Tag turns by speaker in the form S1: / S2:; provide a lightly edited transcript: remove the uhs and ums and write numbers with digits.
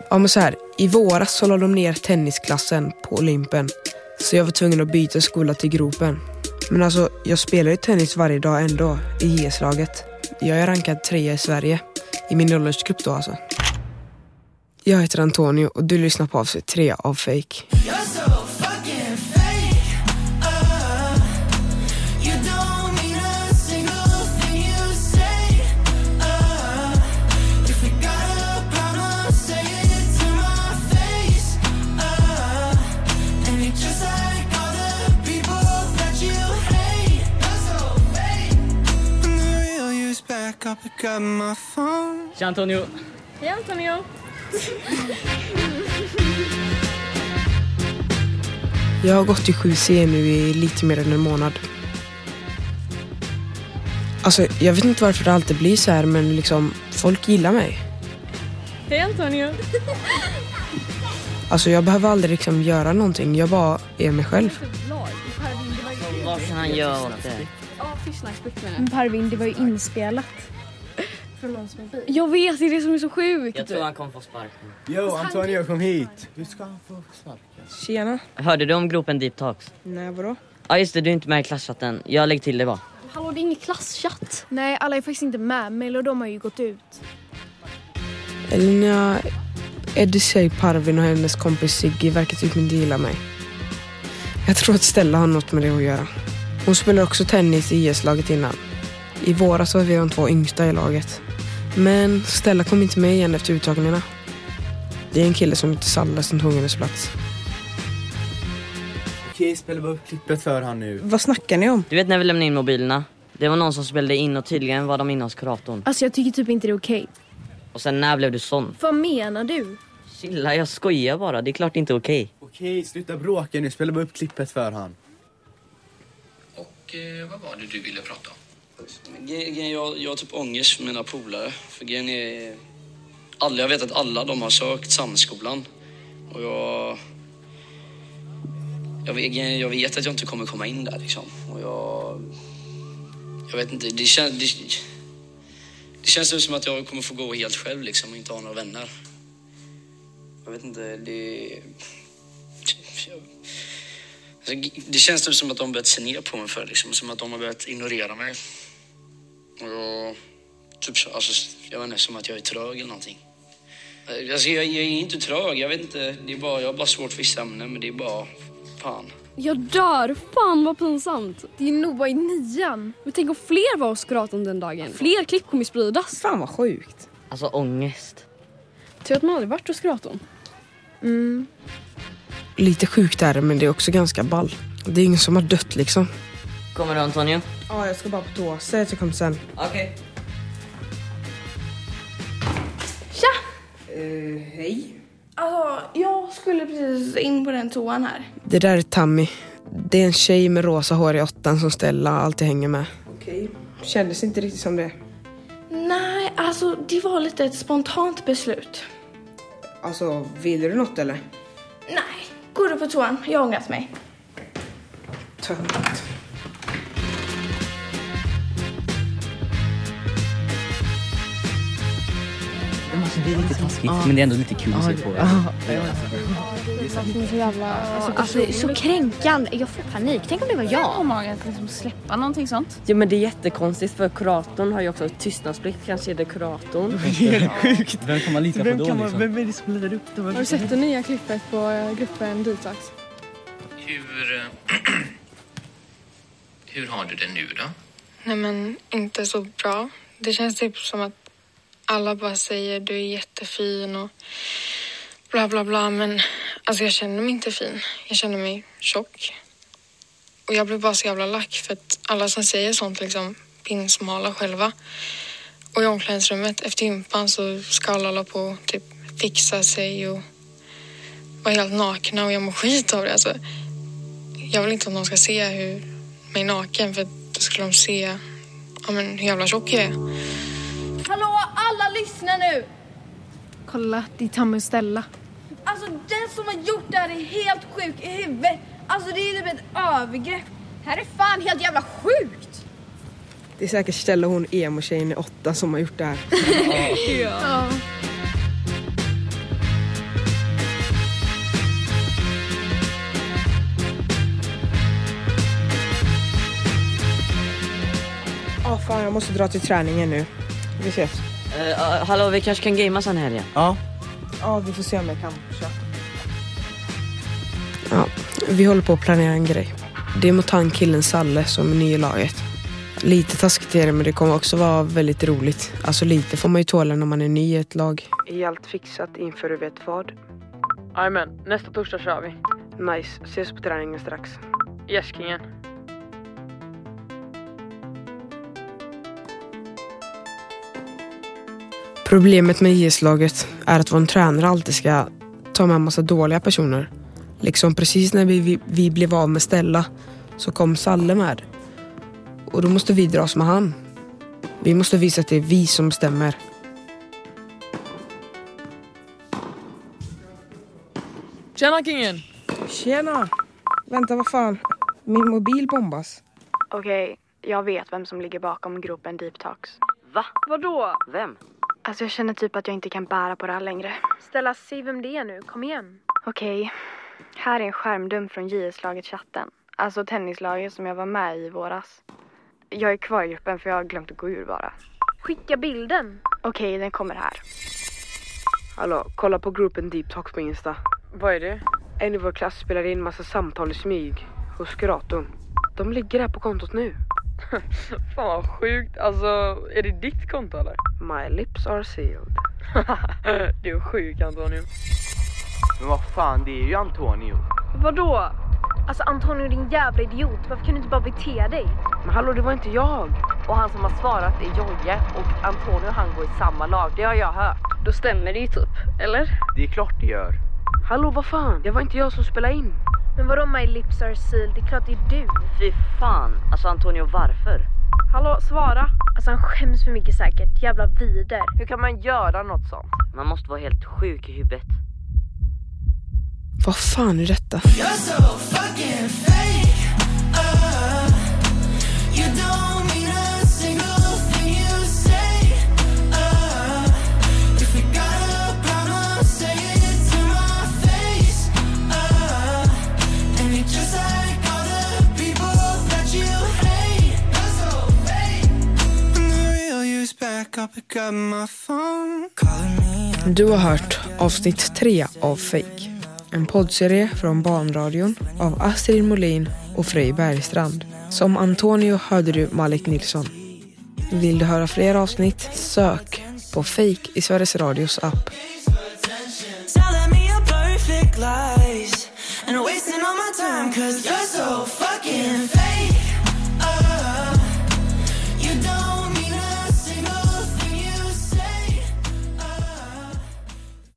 S1: Ja, men så här, i våras så la de ner tennisklassen på Olympen. Så jag var tvungen att byta skola till Gropen. Men alltså, jag spelar ju tennis varje dag ändå i JS-laget. Jag är rankad 3 i Sverige. I min åldersgrupp då alltså. Jag heter Antonio och du lyssnar på avsnitt 3 av Fake.
S2: Tja Antonio.
S3: Hej Antonio.
S1: Jag har gått i 7C nu i lite mer än en månad. Alltså, jag vet inte varför det alltid blir så här, men liksom, folk gillar mig.
S3: Hej Antonio.
S2: Alltså, jag behöver aldrig liksom göra någonting. Jag bara är mig själv.
S4: Vad kan han göra åt det?
S3: Men Parvin, det var ju inspelat. Från någon som är bil. Jag vet, det är det som är så sjukt.
S4: Jag tror han kommer få sparken.
S5: Jo, Antonio, kom hit. Hur ska han få sparken?
S1: Tjena.
S4: Hörde du om Gropen Deep Talks?
S1: Nej, vadå?
S4: Ja just det, du är inte med i klasschatten. Jag lägger till det bara.
S3: Hallå, det är ingen klasschatt. Nej, alla är faktiskt inte med. Mel och de har ju gått ut.
S1: Eller Eddie säger Parvin och hennes kompis Siggy verkar typ inte gilla mig. Jag tror att Stella har något med det att göra. Hon spelar också tennis i IS-laget innan. I våras var vi de 2 yngsta i laget. Men Stella kom inte med igen efter uttagningarna. Det är en kille som inte Salla som tog hennes plats.
S5: Okej, spela bara upp klippet för han nu.
S1: Vad snackar ni om?
S4: Du vet när vi lämnade in mobilerna? Det var någon som spelade in och tydligen var de inne hos kuratorn.
S3: Alltså jag tycker typ inte det är okej.
S4: Och sen när blev du sån?
S3: Vad menar du?
S4: Chilla, jag skojar bara. Det är klart inte okej.
S5: Okej, sluta bråka nu. Spela bara upp klippet för han.
S6: Och vad var det du ville prata om?
S7: Jag har typ ångest för mina polare. För grejen är... jag vet att alla de har sökt samskolan. Och jag vet att jag inte kommer komma in där liksom. Och jag vet inte, det känns som att jag kommer få gå helt själv liksom och inte ha några vänner. Jag vet inte, det känns typ som att de börjat se ner på mig för liksom, som att de har börjat ignorera mig. Och typ alltså, jag vet inte, som att jag är trög eller någonting. Alltså jag är inte trög, jag vet inte, jag har bara svårt för vissa ämnen, men det är bara fan.
S3: Jag dör, fan vad pinsamt. Det är nog bara i 9:an. Men tänk om fler var hos kuratorn den dagen. Fler klipp kommer spridas.
S1: Fan vad sjukt.
S4: Alltså ångest.
S3: Tror att man aldrig varit hos kuratorn?
S1: Lite sjukt är det, men det är också ganska ball. Det är ingen som har dött liksom.
S4: Kommer du Antonio?
S1: Ja, jag ska bara på toa. Säg att jag kommer sen.
S4: Okej.
S3: Tja!
S1: Hej.
S8: Alltså, jag skulle precis in på den toan här.
S1: Det där är Tammy. Det är en tjej med rosa hår i 8 som Stella alltid hänger med. Okej. Kändes inte riktigt som det.
S8: Nej, alltså det var lite ett spontant beslut.
S1: Alltså, vill du något eller?
S8: Nej, går du på toan? Jag har ångrat mig.
S1: Tönt.
S2: Alltså, det är lite taskigt, men det är ändå lite kul att se på.
S3: Så jävla... Alltså så kränkande. Jag får panik. Tänk om det var jag.
S9: Om man kan liksom släppa någonting sånt.
S10: Ja, men det är jättekonstigt för kuratorn har ju också tystnadsplikt. Kanske är det kuratorn.
S2: Det är sjukt. Vem kan man lita på då liksom?
S5: Vem är det som lirar upp det?
S3: Har du sett det nya klippet på gruppen Detox?
S6: Hur har du det nu då?
S11: Nej men inte så bra. Det känns typ som att alla bara säger du är jättefin och bla bla bla. Men alltså jag känner mig inte fin. Jag känner mig tjock. Och jag blir bara så jävla lack för att alla som säger sånt liksom pinsmala själva. Och i omklädningsrummet efter gympan så ska alla hålla på och typ fixa sig och vara helt nakna och jag mår skit av det. Alltså, jag vill inte att någon ska se mig naken för att då skulle de se hur jävla tjock jag är.
S8: Hallå, alla lyssnar nu!
S3: Kolla, det är Tammy och Stella.
S8: Alltså den som har gjort det här är helt sjuk i huvudet. Alltså det är typ ett övergrepp. Det här är fan helt jävla sjukt.
S1: Det är säkert Stella, hon emo-tjejen i 8 som har gjort det här.
S3: Ja.
S1: Fan, jag måste dra till träningen nu. Vi ses.
S4: Hallå, vi kanske kan gamea sen här igen.
S1: Ja, vi får se om jag kan köra. Ja, vi håller på att planera en grej. Det är mot han killen Salle som är ny i laget. Lite taskigt är det, men det kommer också vara väldigt roligt. Alltså lite får man ju tåla när man är ny i ett lag. Är allt fixat inför du vet vad?
S10: Jajamän, nästa torsdag kör vi.
S1: Nice, ses på träningen strax.
S10: Gäskingen.
S1: Problemet med IS-laget är att vår tränare alltid ska ta med en massa dåliga personer. Liksom precis när vi blev av med Stella så kom Salle med. Och då måste vi dras med han. Vi måste visa att det är vi som bestämmer.
S10: Tjena kingen!
S1: Tjena! Vänta, vad fan? Min mobil bombas.
S12: Okej, jag vet vem som ligger bakom gruppen Deep Talks.
S4: Va?
S3: Vadå?
S4: Vem?
S12: Alltså jag känner typ att jag inte kan bära på det här längre.
S3: Stella, se vem det är nu. Kom igen.
S12: Okej, här är en skärmdump från JS-laget-chatten. Alltså tennislaget som jag var med i våras. Jag är kvar i gruppen för jag har glömt att gå ur bara.
S3: Skicka bilden.
S12: Okej, den kommer här.
S1: Hallå, kolla på gruppen Deep Talks på Insta.
S10: Vad är det?
S1: En i vår klass spelar in massa samtal i smyg hos kuratorn. De ligger här på kontot nu.
S10: Fan vad sjukt. Alltså, är det ditt konto eller?
S1: My lips are sealed.
S10: Du är sjuk, Antonio.
S5: Men vad fan, det är ju Antonio.
S3: Vadå? Alltså Antonio, din jävla idiot. Varför kan du inte bara bete dig?
S1: Men hallå, det var inte jag.
S10: Och han som har svarat är Joje. Och Antonio och han går i samma lag. Det har jag hört.
S3: Då stämmer det ju typ, eller?
S5: Det är klart det gör.
S1: Hallå, vad fan? Det var inte jag som spelade in.
S3: Men vadå my lips are sealed? Det är klart det är du.
S4: Fy fan. Alltså Antonio, varför?
S3: Hallå, svara. Alltså han skäms för mycket säkert. Jävla vider.
S10: Hur kan man göra något sånt?
S4: Man måste vara helt sjuk i huvudet.
S1: Vad fan är detta?
S13: You're so fucking fake. You don't mean a single thing you say. If you got a problem, say it to my face. And you're just like all the people that you hate. You're so fake. When the real you's back up, I got my phone calling me.
S1: Du har hört avsnitt 3 av Fake. En poddserie från Barnradion av Astrid Molin och Frej Bergstrand. Som Antonio hörde du Malik Nilsson. Vill du höra fler avsnitt? Sök på Fake i Sveriges Radios app.
S13: Telling me your perfect lies and wasting all my time 'cause you're so